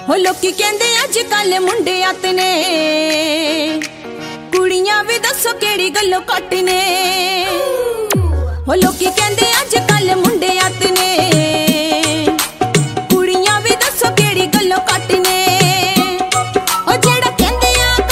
हो लोकी कहंदे अज कल मुंडे अत ने, कुड़ियां भी दसो केड़ी गल्लों घट ने। हो लोकी कहंदे अज कल